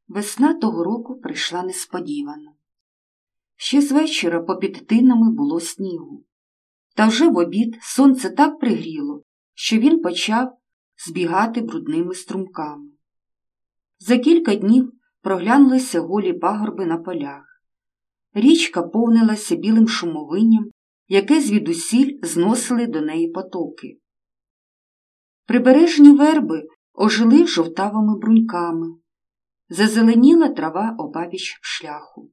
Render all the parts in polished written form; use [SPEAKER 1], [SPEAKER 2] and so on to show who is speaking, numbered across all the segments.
[SPEAKER 1] Весна того року прийшла несподівано. Ще з вечора попід тинами було снігу. Та вже в обід сонце так пригріло, що він почав збігати брудними струмками. За кілька днів проглянулися голі пагорби на полях. Річка повнилася білим шумовинням, яке звідусіль зносили до неї потоки. Прибережні верби ожили жовтавими бруньками. Зазеленіла трава обабіч шляху.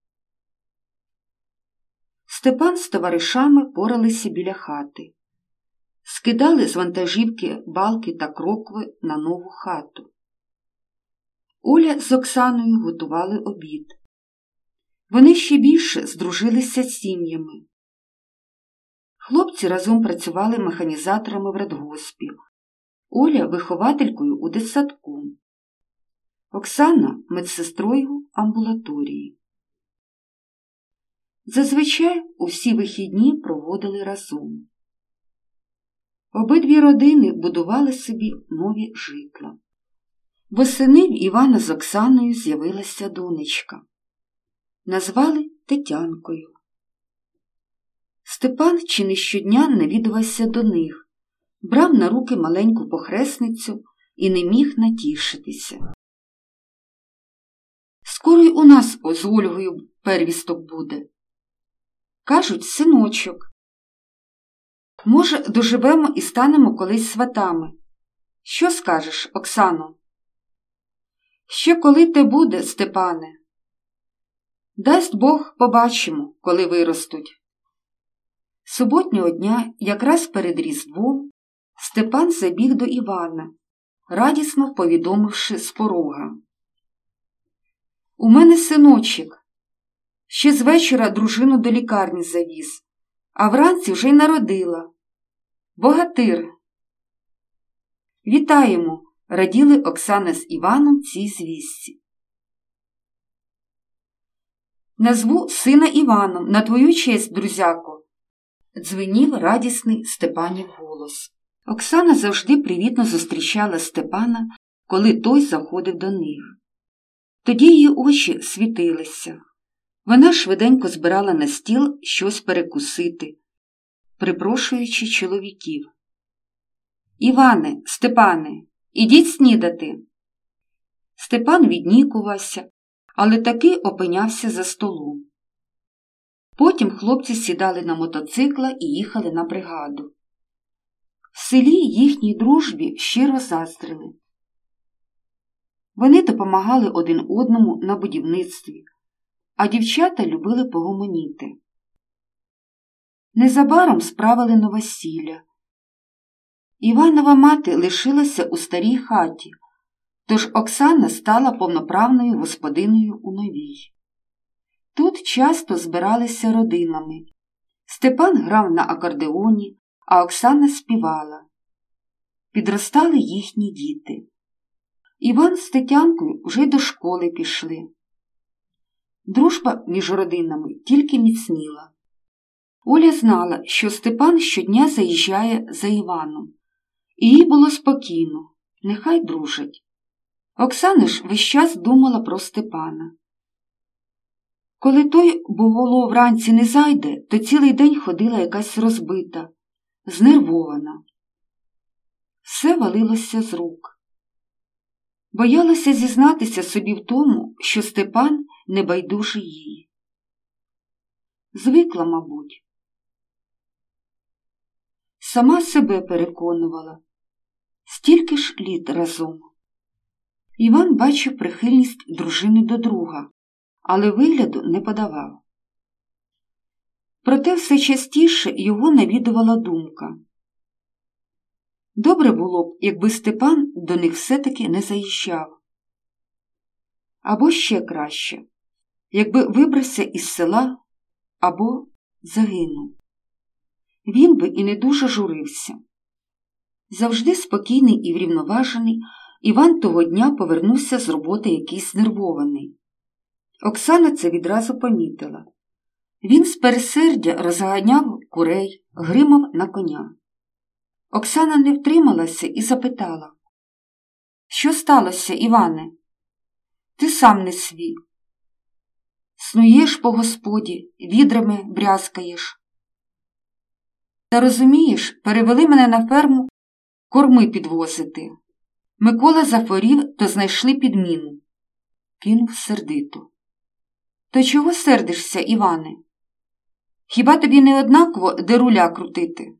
[SPEAKER 1] Степан з товаришами поралися біля хати. Скидали з вантажівки балки та крокви на нову хату. Оля з Оксаною готували обід. Вони ще більше здружилися з сім'ями. Хлопці разом працювали механізаторами в радгоспі. Оля – вихователькою у дитсадку. Оксана – медсестрою в амбулаторії. Зазвичай усі вихідні проводили разом. Обидві родини будували собі нові житла. Восени в Івана з Оксаною з'явилася донечка. Назвали Тетянкою. Степан чи не щодня навідувався до них, брав на руки маленьку похресницю і не міг натішитися. Скоро й у нас з Ольгою первісток буде. Кажуть, синочок. Може, доживемо і станемо колись сватами. Що скажеш, Оксано? Ще коли те буде, Степане? Дасть Бог, побачимо, коли виростуть. Суботнього дня, якраз перед Різдвом, Степан забіг до Івана, радісно повідомивши з порога. У мене синочок. Ще з вечора дружину до лікарні завіз, а вранці вже й народила. Богатир. Вітаємо, раділи Оксана з Іваном цій звістці. Назву сина Іваном на твою честь, друзяко, дзвенів радісний Степанів голос. Оксана завжди привітно зустрічала Степана, коли той заходив до них. Тоді її очі світилися. Вона швиденько збирала на стіл щось перекусити, припрошуючи чоловіків. «Іване, Степане, ідіть снідати!» Степан віднікувався, але таки опинявся за столом. Потім хлопці сідали на мотоцикла і їхали на бригаду. В селі їхній дружбі щиро заздрили. Вони допомагали один одному на будівництві, а дівчата любили погомоніти. Незабаром справили новосілля. Іванова мати лишилася у старій хаті, тож Оксана стала повноправною господиною у новій. Тут часто збиралися родинами. Степан грав на акордеоні, а Оксана співала. Підростали їхні діти. Іван з Тетянкою вже й до школи пішли. Дружба між родинами тільки міцніла. Оля знала, що Степан щодня заїжджає за Іваном. І їй було спокійно, нехай дружать. Оксана ж весь час думала про Степана. Коли той, бувало, вранці не зайде, то цілий день ходила якась розбита, знервована. Все валилося з рук. Боялася зізнатися собі в тому, що Степан небайдужий їй. Звикла, мабуть. Сама себе переконувала. Стільки ж літ разом. Іван бачив прихильність дружини до друга, але вигляду не подавав. Проте все частіше його навідувала думка. Добре було б, якби Степан до них все-таки не заїжджав. Або ще краще, якби вибрався із села, або загинув. Він би і не дуже журився. Завжди спокійний і врівноважений, Іван того дня повернувся з роботи якийсь знервований. Оксана це відразу помітила. Він з пересердя розганяв курей, гримав на коня. Оксана не втрималася і запитала. «Що сталося, Іване? Ти сам не свій. Снуєш по господі, відрами брязкаєш. Та розумієш, перевели мене на ферму корми підвозити. Микола захворів, то знайшли підміну. Кинув сердито. То чого сердишся, Іване? Хіба тобі не однаково, де руля крутити?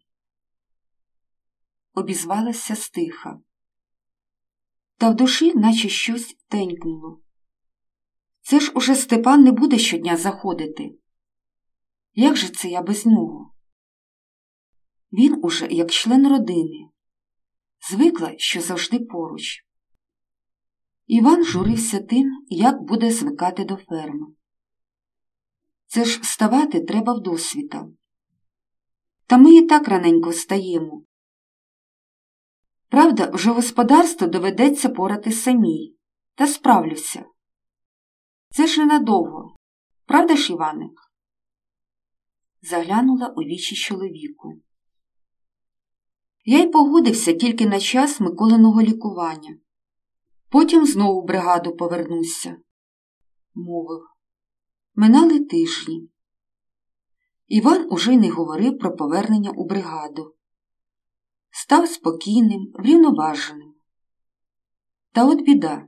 [SPEAKER 1] Обізвалася стиха. Та в душі наче щось тенькнуло. Це ж уже Степан не буде щодня заходити. Як же це я без нього? Він уже як член родини. Звикла, що завжди поруч. Іван журився тим, як буде звикати до ферми. Це ж вставати треба вдосвіта. Та ми і так раненько встаємо. Правда, вже господарство доведеться порати самій. Та справлюся. Це ж ненадовго. Правда ж, Іване? Заглянула у вічі чоловіку. Я й погодився тільки на час Миколиного лікування. Потім знову в бригаду повернуся, мовив. Минали тижні. Іван уже й не говорив про повернення у бригаду. Став спокійним, врівноваженим. Та от біда.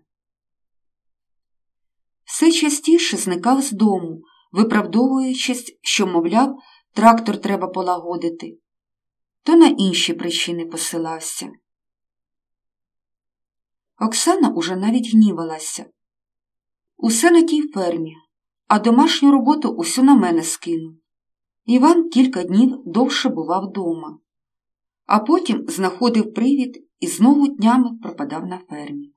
[SPEAKER 1] Все частіше зникав з дому, виправдовуючись, що, мовляв, трактор треба полагодити, то на інші причини посилався. Оксана уже навіть гнівалася. Усе на тій фермі, а домашню роботу усю на мене скинув. Іван кілька днів довше бував дома, а потім знаходив привід і знову днями пропадав на фермі.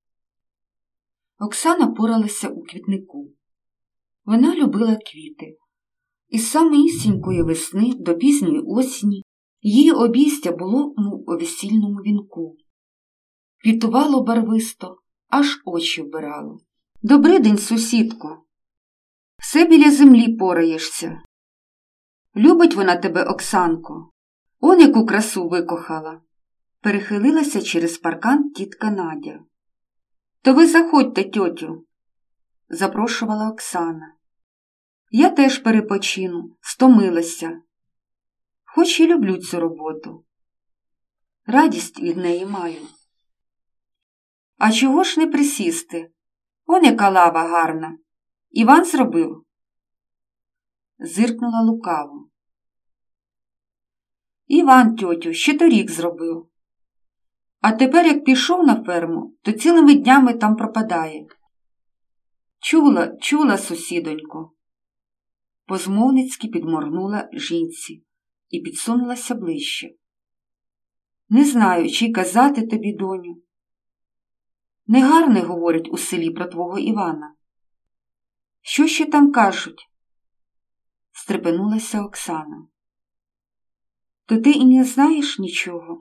[SPEAKER 1] Оксана поралася у квітнику. Вона любила квіти. Із самісінької весни до пізньої осені її обійстя було, мов у весільному вінку. Квітувало барвисто, аж очі вбирало. «Добрий день, сусідко! Все біля землі пораєшся. Любить вона тебе, Оксанко. Он яку красу викохала!» Перехилилася через паркан тітка Надя. «То ви заходьте, тьотю!» – запрошувала Оксана. «Я теж перепочину, стомилася. Хоч і люблю цю роботу. Радість від неї маю. А чого ж не присісти? Он яка лава гарна. Іван зробив?» Зиркнула лукаво. «Іван, тьотю, ще торік зробив. А тепер, як пішов на ферму, то цілими днями там пропадає». Чула, сусідонько. Позмовницьки підморгнула жінці і підсунулася ближче. «Не знаю, чи й казати тобі, доню. Негарне говорять у селі про твого Івана». «Що ще там кажуть?» Стрепенулася Оксана. «То ти і не знаєш нічого?»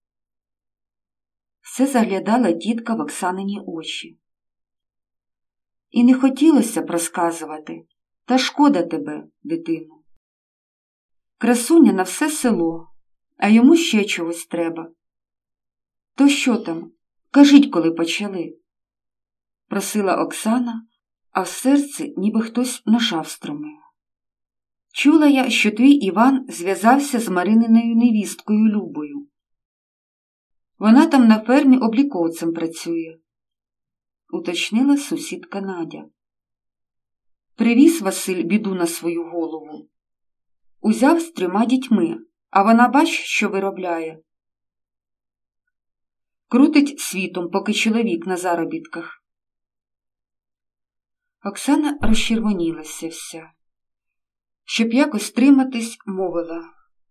[SPEAKER 1] Все заглядала тітка в Оксанині очі. «І не хотілося б розказувати, та шкода тебе, дитино. Красуня на все село, а йому ще чогось треба. То що там? Кажіть, коли почали?» Просила Оксана, а в серці ніби хтось ножа встромив. «Чула я, що твій Іван зв'язався з Марининою невісткою Любою. Вона там на фермі обліковцем працює», – уточнила сусідка Надя. «Привіз Василь біду на свою голову. Узяв з 3 дітьми, а вона бач, що виробляє. Крутить світом, поки чоловік на заробітках». Оксана розчервонілася вся. Щоб якось стриматись, мовила.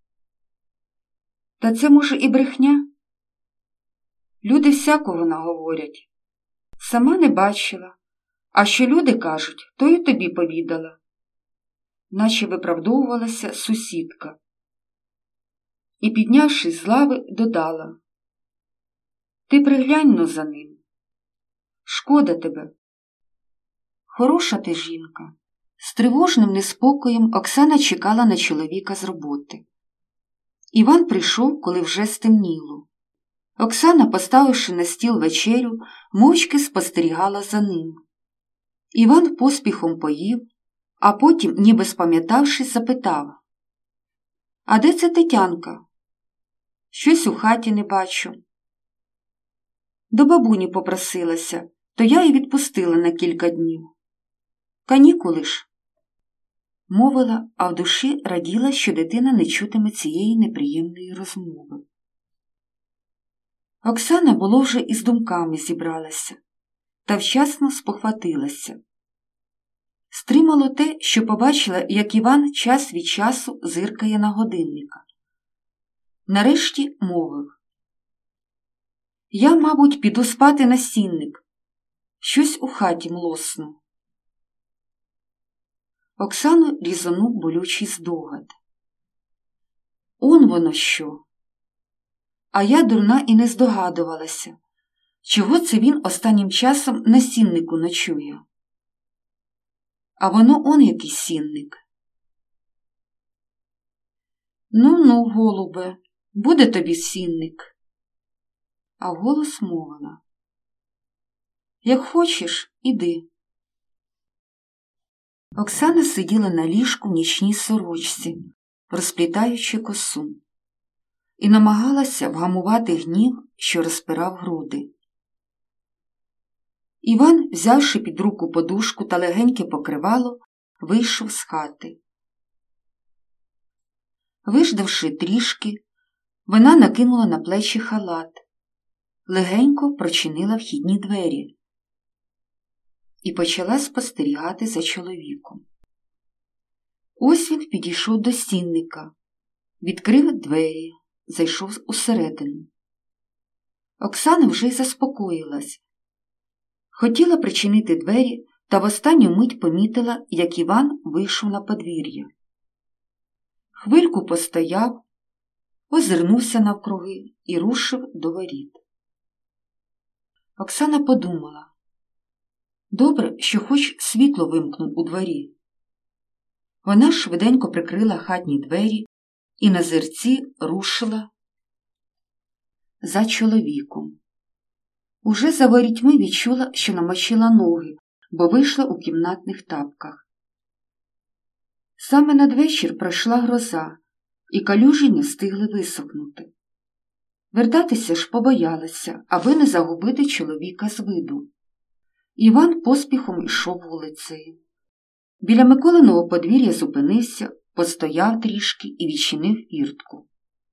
[SPEAKER 1] «Та це, може, і брехня? Люди всякого наговорять. Сама не бачила, а що люди кажуть, то й тобі повідала», наче виправдовувалася сусідка. І, піднявшись з лави, додала. «Ти приглянь-но за ним. Шкода тебе. Хороша ти жінка». З тривожним неспокоєм Оксана чекала на чоловіка з роботи. Іван прийшов, коли вже стемніло. Оксана, поставивши на стіл вечерю, мовчки спостерігала за ним. Іван поспіхом поїв, а потім, ніби спам'ятавшись, запитав: «А де це Тетянка? Щось у хаті не бачу». «До бабуні попросилася, то я її відпустила на кілька днів. Канікули ж», – мовила, а в душі раділа, що дитина не чутиме цієї неприємної розмови. Оксана було вже із думками зібралася та вчасно спохватилася. Стримало те, що побачила, як Іван час від часу зиркає на годинника. Нарешті мовив: «Я, мабуть, піду спати на сінник. Щось у хаті млосно». Оксану різанув болючий здогад. Он воно що! А я, дурна, і не здогадувалася, чого це він останнім часом на сіннику ночує. А воно он який сінник. Ну, голубе, буде тобі сінник. А вголос мовила: «Як хочеш, іди». Оксана сиділа на ліжку в нічній сорочці, розплітаючи косу, і намагалася вгамувати гнів, що розпирав груди. Іван, взявши під руку подушку та легеньке покривало, вийшов з хати. Виждавши трішки, вона накинула на плечі халат, легенько прочинила вхідні двері і почала спостерігати за чоловіком. Ось він підійшов до сінника, відкрив двері, зайшов усередину. Оксана вже й заспокоїлась. Хотіла причинити двері, та в останню мить помітила, як Іван вийшов на подвір'я. Хвильку постояв, озирнувся навкруги і рушив до воріт. Оксана подумала: добре, що хоч світло вимкнув у дворі. Вона швиденько прикрила хатні двері і на зерці рушила за чоловіком. Уже за ворітьми відчула, що намочила ноги, бо вийшла у кімнатних тапках. Саме надвечір пройшла гроза, і калюжі не встигли висохнути. Вертатися ж побоялася, аби не загубити чоловіка з виду. Іван поспіхом йшов вулицею. Біля Миколиного подвір'я зупинився, постояв трішки і відчинив іртку.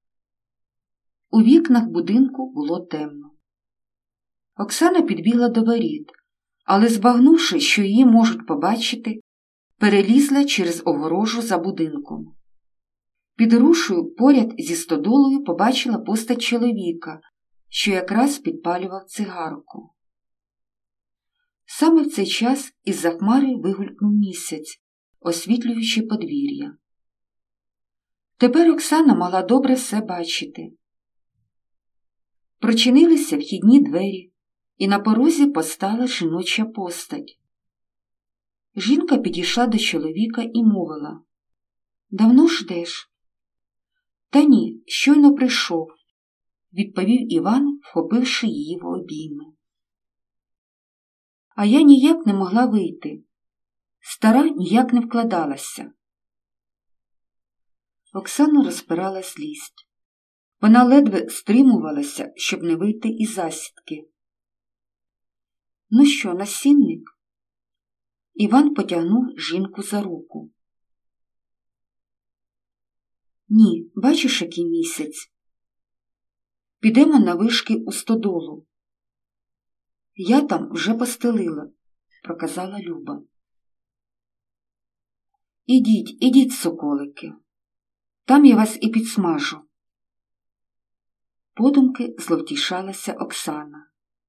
[SPEAKER 1] У вікнах будинку було темно. Оксана підбігла до воріт, але, збагнувши, що її можуть побачити, перелізла через огорожу за будинком. Під рушою поряд зі стодолою побачила постать чоловіка, що якраз підпалював цигарку. Саме в цей час із-за хмари вигулькнув місяць, освітлюючи подвір'я. Тепер Оксана мала добре все бачити. Прочинилися вхідні двері, і на порозі постала жіноча постать. Жінка підійшла до чоловіка і мовила: «Давно ждеш?» «Та ні, щойно прийшов», – відповів Іван, вхопивши її в обійми. «А я ніяк не могла вийти. Стара ніяк не вкладалася». Оксану розпирала злість. Вона ледве стримувалася, щоб не вийти із засідки. «Ну що, на сінник?» Іван потягнув жінку за руку. «Ні, бачиш, який місяць? Підемо навишки у стодолу. Я там вже постелила», – проказала Люба. Ідіть, соколики. Там я вас і підсмажу». Подумки зловтішалася Оксана.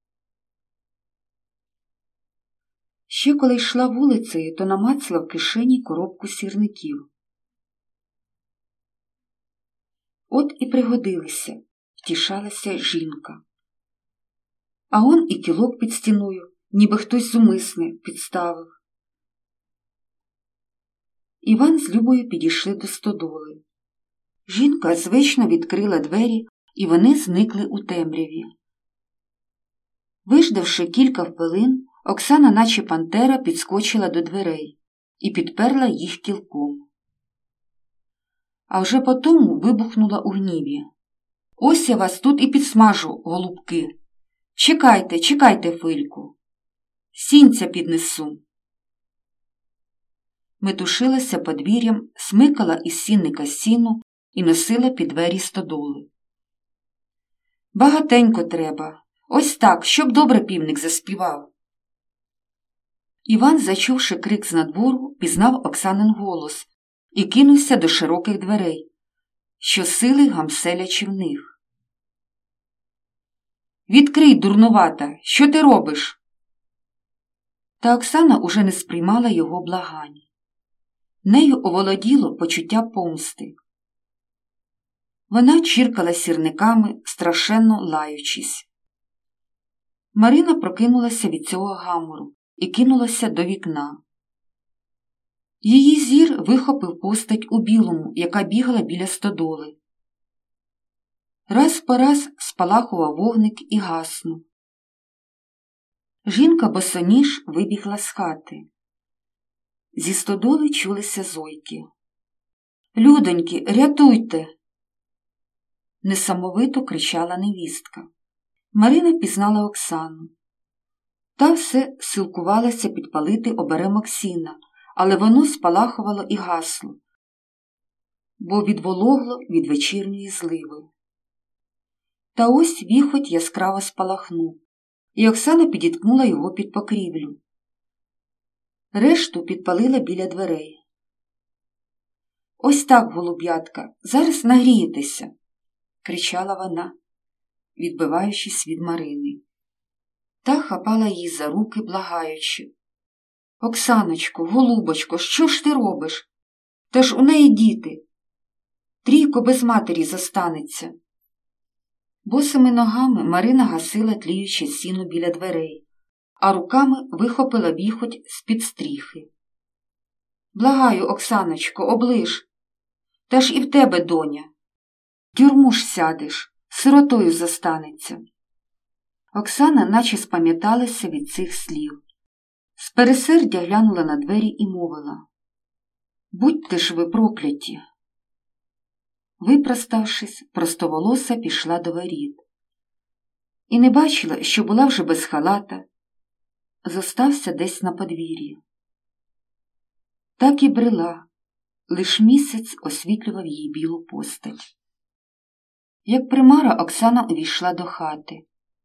[SPEAKER 1] Ще коли йшла вулицею, то намацала в кишені коробку сірників. От і пригодилися, втішалася жінка. А он і кілок під стіною, ніби хтось зумисне підставив. Іван з Любою підійшли до стодоли. Жінка звично відкрила двері, і вони зникли у темряві. Виждавши кілька хвилин, Оксана, наче пантера, підскочила до дверей і підперла їх кілком. А вже потому вибухнула у гніві. «Ось я вас тут і підсмажу, голубки! Чекайте, чекайте хвильку! Сінця піднесу!» Метушилася подвір'ям, смикала із сінника сіно і носила під двері стодоли. «Багатенько треба, ось так, щоб добре півник заспівав!» Іван, зачувши крик знадвору, пізнав Оксанин голос і кинувся до широких дверей, що сили гамселячи в них. «Відкрий, дурнувата! Що ти робиш?» Та Оксана уже не сприймала його благань. Нею оволоділо почуття помсти. Вона чиркала сірниками, страшенно лаючись. Марина прокинулася від цього гамору і кинулася до вікна. Її зір вихопив постать у білому, яка бігала біля стодоли. Раз по раз спалахував вогник і гаснув. Жінка босоніж вибігла з хати. Зі стодоли чулися зойки. «Людоньки, рятуйте!» Несамовито кричала невістка. Марина впізнала Оксану. Та все силкувалася підпалити оберемок сіна, але воно спалахувало і гасло, бо відвологло від вечірньої зливи. Та ось віхоть яскраво спалахнув, і Оксана підіткнула його під покрівлю. Решту підпалила біля дверей. «Ось так, голуб'ятка, зараз нагрієтеся!» – кричала вона, відбиваючись від Марини. Та хапала її за руки, благаючи. «Оксаночко, голубочко, що ж ти робиш? Та ж у неї діти. Трійко без матері зостанеться!» Босими ногами Марина гасила тліюче сіно біля дверей, а руками вихопила віхоть з-під стріхи. «Благаю, Оксаночко, оближ! Та ж і в тебе, доня! В тюрму ж сядеш, сиротою зостанеться!» Оксана наче спам'яталася від цих слів. З пересердя глянула на двері і мовила: «Будьте ж ви прокляті!» Випроставшись, простоволоса пішла до воріт. І не бачила, що була вже без халата, зостався десь на подвір'ї. Так і брела, лиш місяць освітлював її білу постать. Як примара, Оксана увійшла до хати.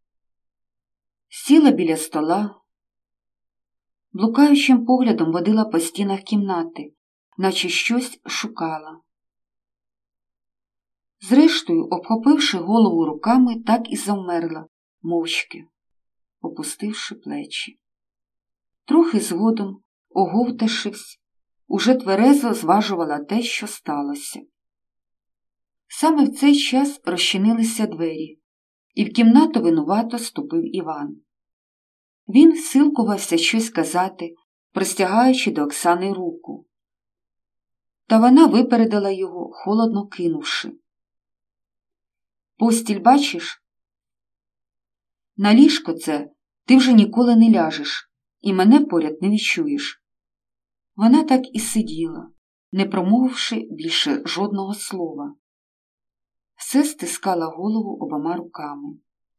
[SPEAKER 1] Сіла біля стола, блукаючим поглядом водила по стінах кімнати, наче щось шукала. Зрештою, обхопивши голову руками, так і завмерла, мовчки, опустивши плечі. Трохи згодом, оговтавшись, уже тверезо зважувала те, що сталося. Саме в цей час розчинилися двері, і в кімнату винувато ступив Іван. Він силкувався щось казати, простягаючи до Оксани руку. Та вона випередила його, холодно кинувши: «Постіль бачиш? На ліжко це ти вже ніколи не ляжеш і мене поряд не відчуєш». Вона так і сиділа, не промовивши більше жодного слова. Все стискала голову обома руками.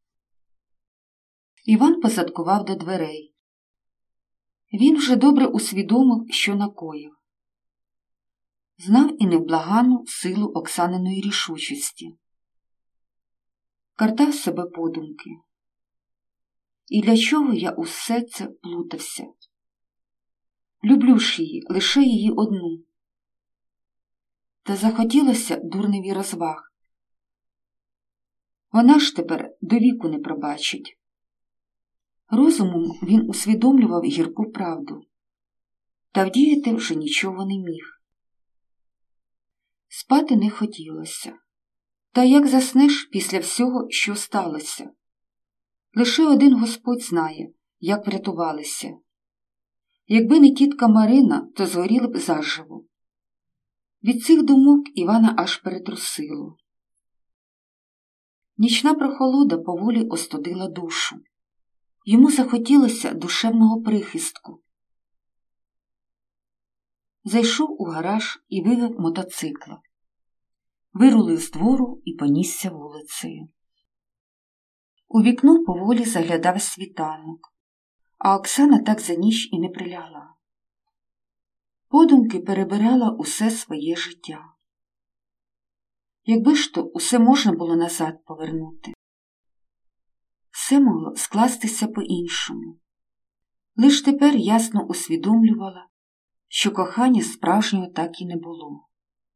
[SPEAKER 1] Іван позадкував до дверей. Він вже добре усвідомив, що накоїв. Знав і невблаганну силу Оксаниної рішучості. Картав себе подумки. І для чого я усе це плутався? Люблю ж її, лише її одну. Та захотілося дурневі розваг. Вона ж тепер до віку не пробачить. Розумом він усвідомлював гірку правду. Та вдіяти вже нічого не міг. Спати не хотілося. Та як заснеш після всього, що сталося? Лише один Господь знає, як врятувалися. Якби не тітка Марина, то згоріли б заживо. Від цих думок Івана аж перетрусило. Нічна прохолода поволі остудила душу. Йому захотілося душевного прихистку. Зайшов у гараж і вивів мотоцикла. Вирулив з двору і понісся вулицею. У вікно поволі заглядав світанок, а Оксана так за ніч і не прилягла. Подумки перебирала усе своє життя. Якби ж то усе можна було назад повернути. Все могло скластися по-іншому. Лиш тепер ясно усвідомлювала, що кохання справжнього так і не було.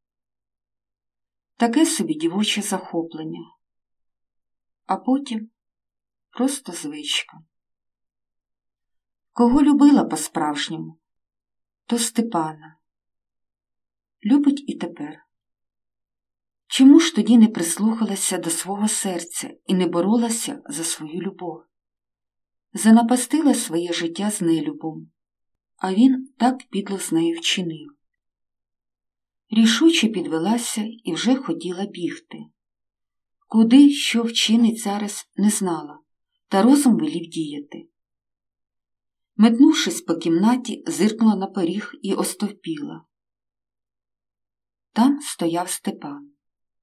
[SPEAKER 1] Таке собі дівоче захоплення. А потім просто звичка. Кого любила по-справжньому, то Степана. Любить і тепер. Чому ж тоді не прислухалася до свого серця і не боролася за свою любов? Занапастила своє життя з нелюбом, а він так підло з нею вчинив. Рішуче підвелася і вже хотіла бігти. Куди, що вчинить зараз, не знала, та розум велів діяти. Метнувшись по кімнаті, зиркнула на поріг і остовпіла. Там стояв Степан.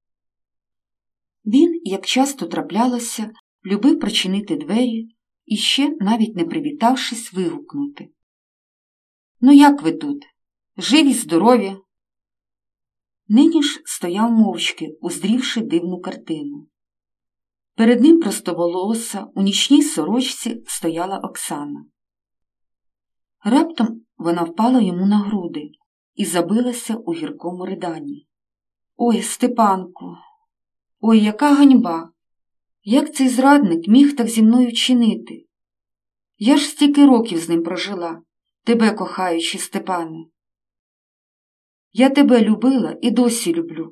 [SPEAKER 1] Він, як часто траплялося, любив прочинити двері і ще, навіть не привітавшись, вигукнути: «Ну як ви тут? Живі, здорові?» Нині ж стояв мовчки, уздрівши дивну картину. Перед ним простоволоса, у нічній сорочці стояла Оксана. Раптом вона впала йому на груди і забилася у гіркому риданні. «Ой, Степанку! Ой, яка ганьба! Як цей зрадник міг так зі мною вчинити? Я ж стільки років з ним прожила, тебе кохаючи, Степане. Я тебе любила і досі люблю»,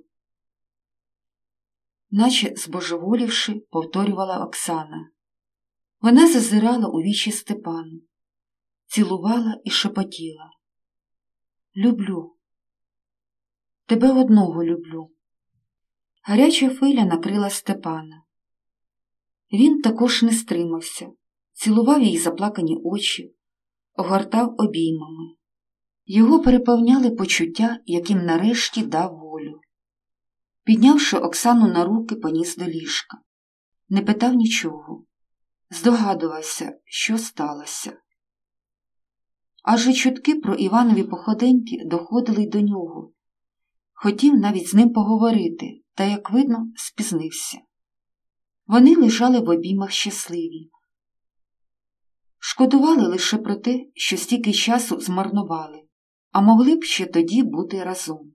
[SPEAKER 1] наче збожеволівши, повторювала Оксана. Вона зазирала у вічі Степану, цілувала і шепотіла: «Люблю. Тебе одного люблю». Гаряча хвиля накрила Степана. Він також не стримався, цілував їй заплакані очі, огортав обіймами. Його переповняли почуття, яким нарешті дав волю. Піднявши Оксану на руки, поніс до ліжка. Не питав нічого. Здогадувався, що сталося. Адже чутки про Іванові походеньки доходили й до нього. Хотів навіть з ним поговорити, та, як видно, спізнився. Вони лежали в обіймах щасливі. Шкодували лише про те, що стільки часу змарнували, а могли б ще тоді бути разом.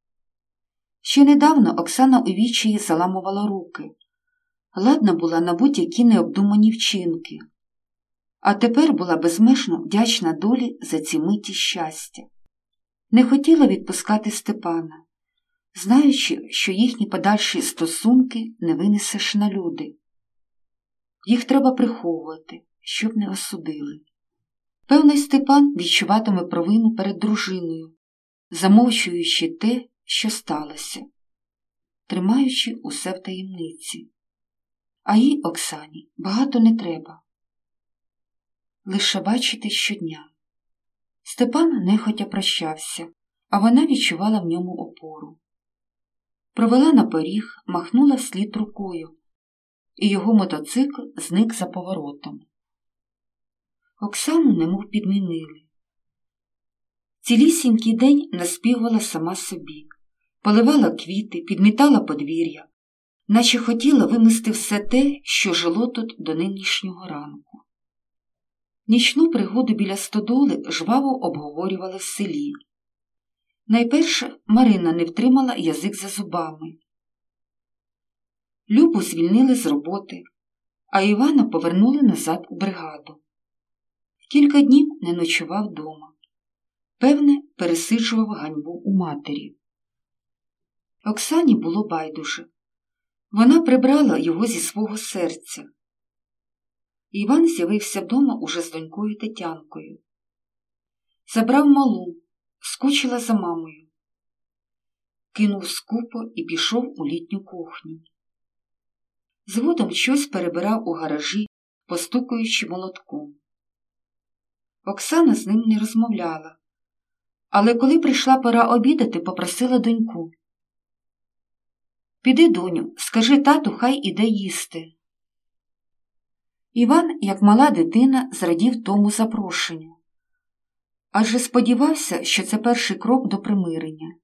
[SPEAKER 1] Ще недавно Оксана у відчаї заламувала руки, ладна була на будь-які необдумані вчинки, а тепер була безмежно вдячна долі за ці миті щастя. Не хотіла відпускати Степана, знаючи, що їхні подальші стосунки не винесеш на люди. Їх треба приховувати, щоб не осудили. Певний Степан відчуватиме провину перед дружиною, замовчуючи те, що сталося, тримаючи усе в таємниці. А їй, Оксані, багато не треба. Лише бачити щодня. Степан нехотя прощався, а вона відчувала в ньому опору. Провела на поріг, махнула вслід рукою, і його мотоцикл зник за поворотом. Оксану немов підмінили. Цілісінький день наспівувала сама собі, поливала квіти, підмітала подвір'я, наче хотіла вимести все те, що жило тут до нинішнього ранку. Нічну пригоду біля стодоли жваво обговорювали в селі. Найперше Марина не втримала язик за зубами. Любу звільнили з роботи, а Івана повернули назад у бригаду. Кілька днів не ночував дома. Певне, пересиджував ганьбу у матері. Оксані було байдуже. Вона прибрала його зі свого серця. Іван з'явився вдома уже з донькою Тетянкою. Забрав малу, скучила за мамою. Кинув скупо і пішов у літню кухню. Згодом щось перебирав у гаражі, постукуючи молотком. Оксана з ним не розмовляла, але коли прийшла пора обідати, попросила доньку: «Піди, доню, скажи тату, хай іде їсти». Іван, як мала дитина, зрадів тому запрошенню, адже сподівався, що це перший крок до примирення.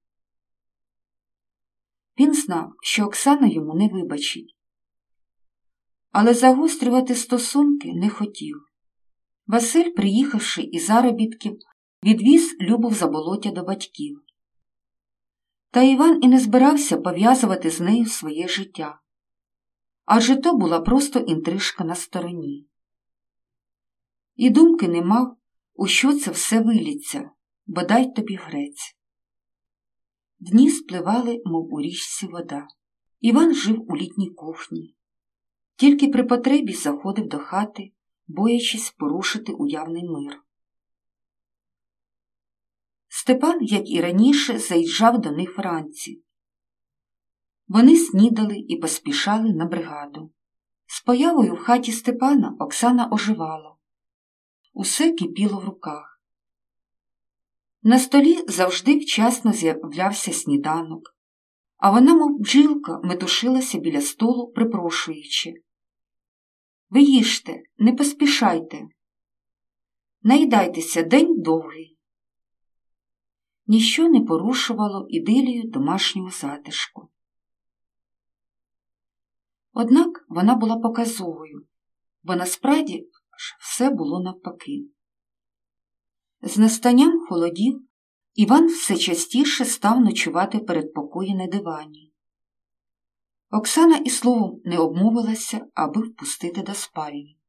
[SPEAKER 1] Він знав, що Оксана йому не вибачить, але загострювати стосунки не хотів. Василь, приїхавши із заробітків, відвіз Любу в Заболоття до батьків. Та Іван і не збирався пов'язувати з нею своє життя, адже то була просто інтрижка на стороні. І думки не мав, у що це все виліться, бодай тобі грець. Дні спливали, мов у річці вода. Іван жив у літній кухні. Тільки при потребі заходив до хати, боячись порушити уявний мир. Степан, як і раніше, заїжджав до них вранці. Вони снідали і поспішали на бригаду. З появою в хаті Степана Оксана оживала. Усе кипіло в руках. На столі завжди вчасно з'являвся сніданок, а вона, мов бджілка, метушилася біля столу, припрошуючи: «Ви їжте, не поспішайте. Наїдайтеся, день довгий». Ніщо не порушувало ідилію домашнього затишку. Однак вона була показовою, бо насправді все було навпаки. З настанням холодів Іван все частіше став ночувати передпокої на дивані. Оксана і словом не обмовилася, аби впустити до спальні.